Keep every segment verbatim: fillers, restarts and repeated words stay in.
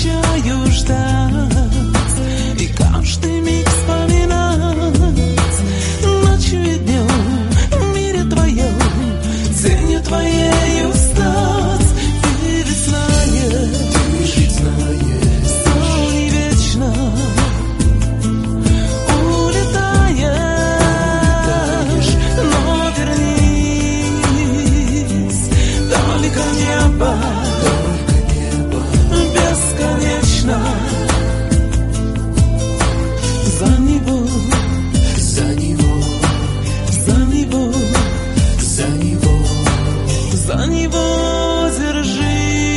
обещаю ждать и каждый миг вспоминать. Ночью и днем в мире твоем, тенью твоею стать. Ты ведь знаешь, Ты ведь знаешь, что не вечно улетаешь, но вернись, только небо, только небо бесконечно. За него, за него, за него, за него. за него держись.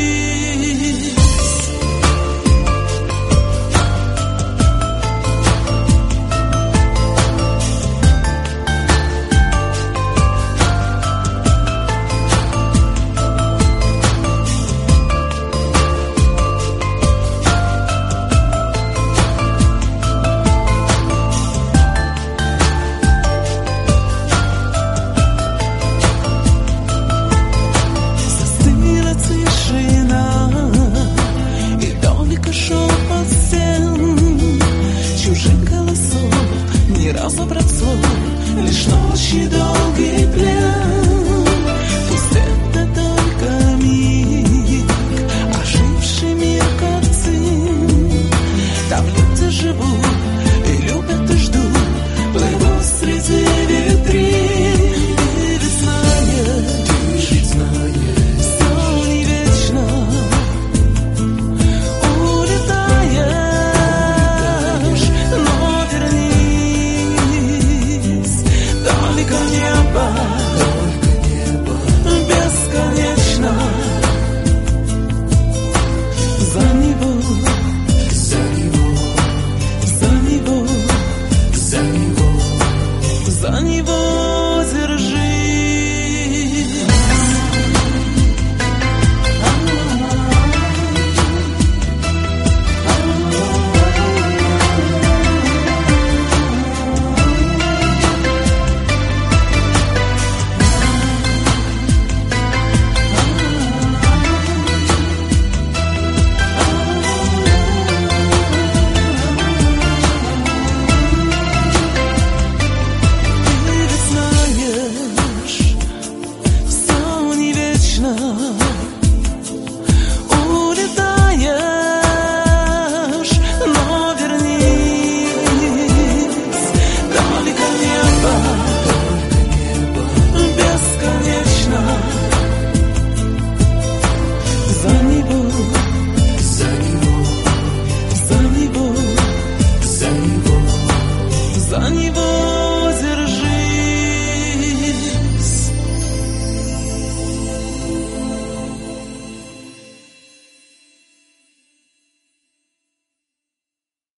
Застыла тишина, и только шепот стен, чужих голосов не разобрать слов, лишь ночи до